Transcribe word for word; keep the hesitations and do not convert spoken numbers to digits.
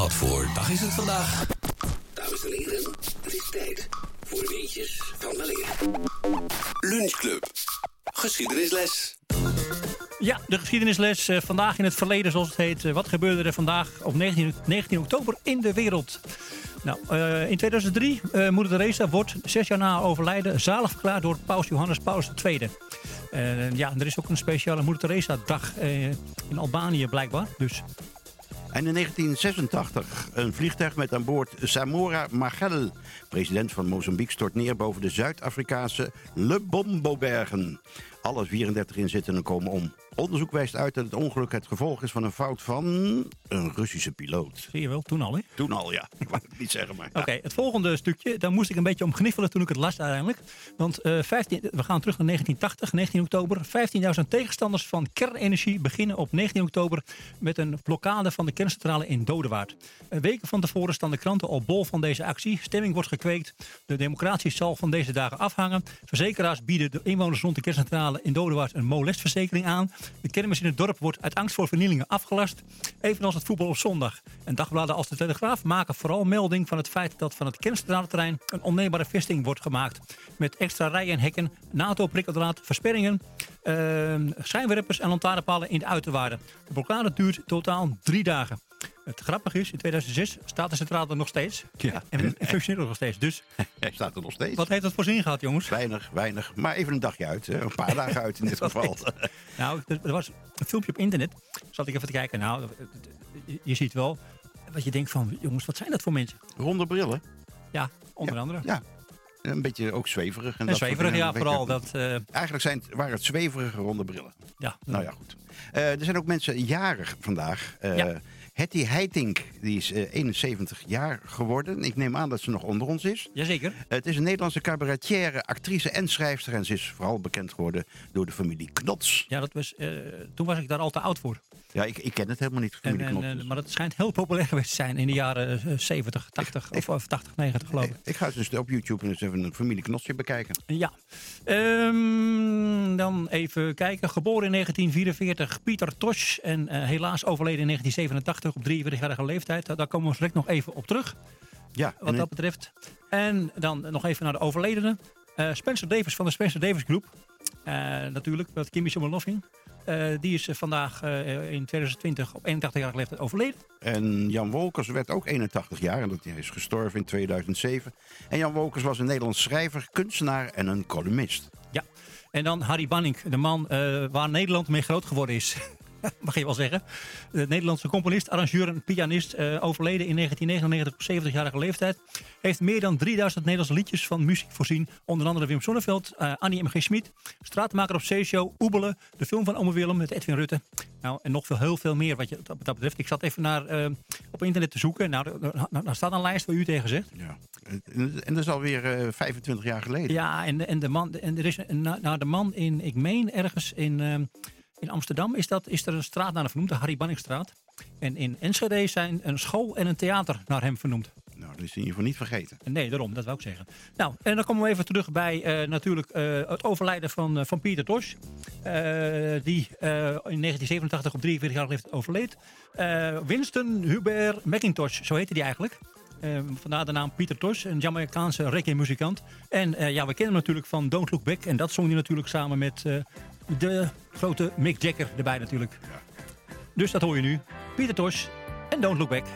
Wat voor dag is het vandaag? Dames en heren, het is tijd voor weetjes van weleer. Lunchclub. Geschiedenisles. Ja, de geschiedenisles. Uh, vandaag in het verleden, zoals het heet. Uh, wat gebeurde er vandaag op negentien oktober in de wereld? Nou, uh, in tweeduizend drie, uh, moeder Teresa wordt zes jaar na haar overlijden zalig verklaard door paus Johannes Paulus de Tweede. Uh, ja, er is ook een speciale moeder Teresa dag uh, in Albanië blijkbaar. Dus... En in negentien zesentachtig een vliegtuig met aan boord Samora Machel, president van Mozambique, stort neer boven de Zuid-Afrikaanse Lebombo-bergen. Alle vierendertig inzittenden komen om. Onderzoek wijst uit dat het ongeluk het gevolg is van een fout van een Russische piloot. Zie je wel, toen al hè? Toen al, ja. Ik wou het niet zeggen, maar... Oké, okay, het volgende stukje, daar moest ik een beetje om gniffelen toen ik het las uiteindelijk. Want uh, vijftien, we gaan terug naar negentien tachtig, negentien oktober. vijftienduizend tegenstanders van kernenergie beginnen op negentien oktober met een blokkade van de kerncentrale in Dodewaard. Uh, weken van tevoren staan de kranten al bol van deze actie. Stemming wordt gekweekt. De democratie zal van deze dagen afhangen. Verzekeraars bieden de inwoners rond de kerncentrale in Dodewaard een molestverzekering aan. De kermis in het dorp wordt uit angst voor vernielingen afgelast. Evenals het voetbal op zondag. En dagbladen als de Telegraaf maken vooral melding van het feit dat van het kerncentraleterrein een onneembare vesting wordt gemaakt. Met extra rijen en hekken, NATO-prikkeldraad, versperringen, uh, schijnwerpers en lantaarnpalen in de uiterwaarden. De blokkade duurt totaal drie dagen. Het grappige is, in tweeduizend zes staat de centrale er nog steeds. Ja. En functioneert er nog steeds. Dus hij staat er nog steeds. Wat heeft dat voor zin gehad, jongens? Weinig, weinig. Maar even een dagje uit. Hè? Een paar dagen uit in dit geval. Nou, er was een filmpje op internet. Zat ik even te kijken. Nou, je ziet wel wat je denkt van, jongens, wat zijn dat voor mensen? Ronde brillen. Ja, onder ja. andere. Ja. Een beetje ook zweverig. En, en dat zweverig, ja, vooral. Dat, uh... Eigenlijk zijn het, waren het zweverige ronde brillen. Ja. Nou ja, goed. Uh, er zijn ook mensen jarig vandaag. Uh, ja. Hetty Heitink, die is uh, eenenzeventig jaar geworden. Ik neem aan dat ze nog onder ons is. Jazeker. Uh, het is een Nederlandse cabaretière, actrice en schrijfster. En ze is vooral bekend geworden door de familie Knots. Ja, dat was, uh, toen was ik daar al te oud voor. Ja, ik, ik ken het helemaal niet, familie en, Knots. En, maar dat schijnt heel populair geweest te zijn in de jaren uh, zeventig, tachtig ik, of, of tachtig, negentig geloof ik. Ik, ik ga dus op YouTube eens even een familie Knotsje bekijken. Ja. Um, dan even kijken. Geboren in negentien vierenveertig, Pieter Tosh. En uh, helaas overleden in negentien zevenentachtig op drieënveertigjarige leeftijd. Daar komen we direct nog even op terug. Ja, wat dat betreft. En dan nog even naar de overledenen. Uh, Spencer Davis van de Spencer Davis Groep. Uh, natuurlijk, met Kimmy Schommelhoffing. Uh, die is uh, vandaag uh, in tweeduizend twintig op eenentachtigjarige leeftijd overleden. En Jan Wolkers werd ook eenentachtig jaar en dat hij is gestorven in tweeduizend zeven. En Jan Wolkers was een Nederlands schrijver, kunstenaar en een columnist. Ja, en dan Harry Banning, de man uh, waar Nederland mee groot geworden is. Mag je wel zeggen. De Nederlandse componist, arrangeur en pianist, uh, overleden in negentien negenennegentig op zeventigjarige leeftijd. Heeft meer dan drieduizend Nederlandse liedjes van muziek voorzien. Onder andere Wim Sonneveld, uh, Annie M G. Schmid, Straatmaker op Zeeshow, Oebelen, de film van Ome Willem met Edwin Rutte. Nou, en nog veel, heel veel meer wat je dat betreft. Ik zat even naar, uh, op internet te zoeken. Nou, daar staat een lijst waar u tegen zegt. Ja. En dat is alweer uh, vijfentwintig jaar geleden. Ja, en, en, de, man, en er is een, nou, de man in, ik meen ergens in... Uh, In Amsterdam is, dat, is er een straat naar hem vernoemd, de Harry Banningstraat. En in Enschede zijn een school en een theater naar hem vernoemd. Nou, dat is in ieder geval niet vergeten. Nee, daarom, dat wou ik zeggen. Nou, en dan komen we even terug bij uh, natuurlijk uh, het overlijden van, uh, van Pieter Tosh. Uh, die uh, in negentien zevenentachtig op drieënveertigjarige leeftijd overleed. Uh, Winston Hubert McIntosh, zo heette die eigenlijk. Uh, vandaar de naam Pieter Tosh, een Jamaicaanse reggae-muzikant. En uh, ja, we kennen hem natuurlijk van Don't Look Back. En dat zong hij natuurlijk samen met uh, de grote Mick Jagger erbij natuurlijk. Ja. Dus dat hoor je nu. Pieter Tosh en Don't Look Back.